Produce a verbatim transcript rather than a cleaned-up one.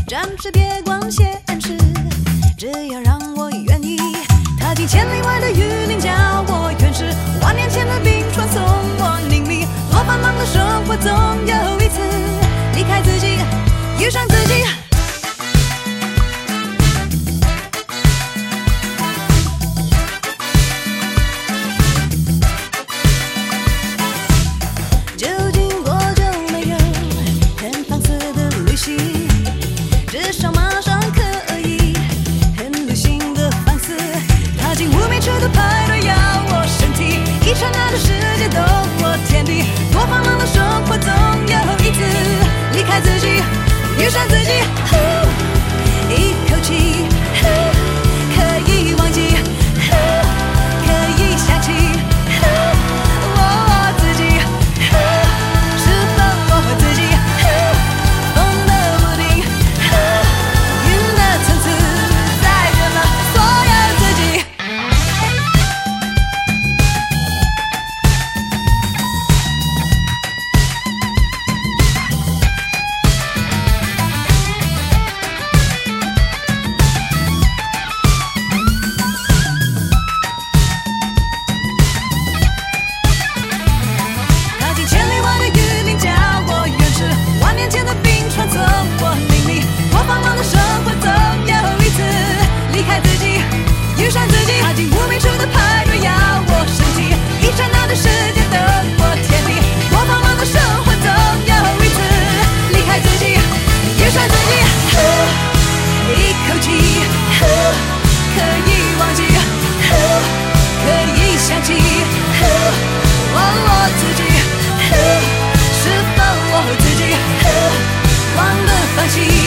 暂时别管现实，只要让我愿意踏进千里外的雨林，叫我原始。万年前的冰川送我宁静，多繁忙的生活总有一次离开自己，遇上自己。就经过就没有很放肆的旅行，至少马上可以很旅行的反思，踏进无名车的派对，要我身体一刹那的世界都我天地，多繁忙的生活总有一次离开自己，遇上自己，一口气可以忘记，可以想起我自己，是否我自己疯得不停，云的层次载着了所有自己。踏进千里外的雨林，叫我原始。万年前的冰川送我宁静，多繁忙的生活总有一次离开自己，遇上自己。踏进无名车的派对，要我身体一刹那的世界等我天地，多繁忙的生活总有一次离开自己，遇上自己，一口气可以忘记，可以想起我自己，是否我自己忘得放弃。